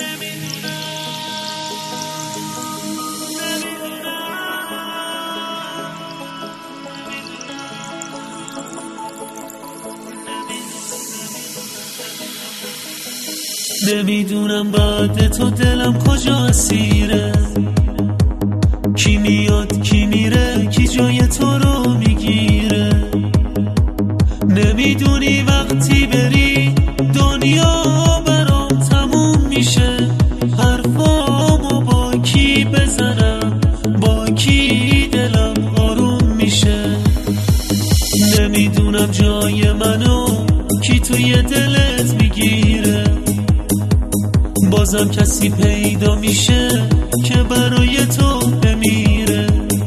نمیدونم بعد تو دلم کجا اسیره، کی میاد کی میره، کی جای تو رو میگیره. نمیدونی وقتی بری دنیا برام تموم میشه، حرفامو با کی بزنم، با کی دلم آروم میشه. نمیدونم جای منو کی توی دلت میگیره، بازم کسی پیدا میشه که برای تو بمیره.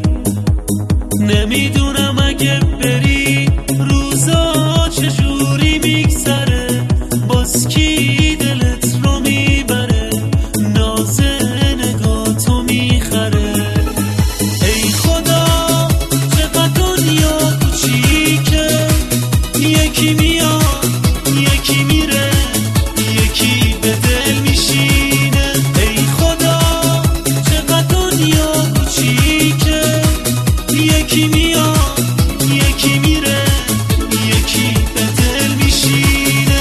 نمیدونم اگه بری روزا چجوری میگذره، باز کی دلت رو میبره، ناز نگاه تو میخره. ای خدا چقدر دنیا کوچیکه، یکی میاد یکی میره، یکی به دل میشینه. ای خدا چقدر دنیا کوچیکه، یکی میاد یکی میره، یکی به دل میشینه.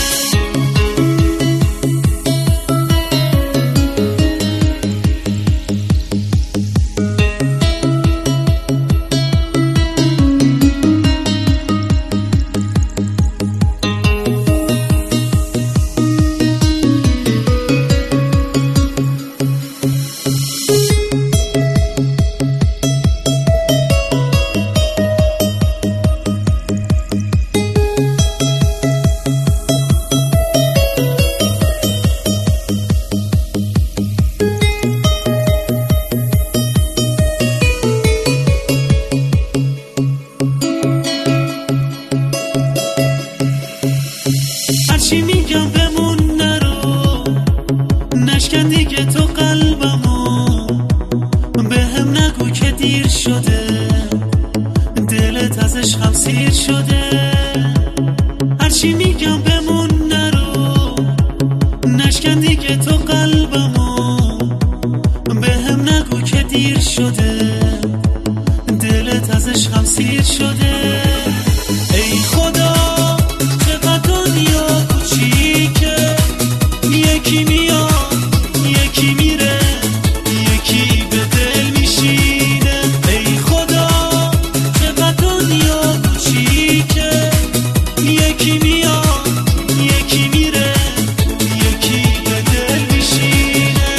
هرچی میگم بمون نرو، نشکن دیگه تو قلبمو، به هم نگو که دیر شده، دلت از عشقم سیر شده. هرچی میگم بمون نرو، نشکن دیگه تو قلبمو، به هم نگو که دیر شده، دلت از عشقم سیر شده. ای خدا چقدر دنیا کوچیکه، یکی میاد یکی میره، یکی به دل میشینه. ای خدا چقدر دنیا کوچیکه، یکی میاد یکی میره، یکی به دل میشینه.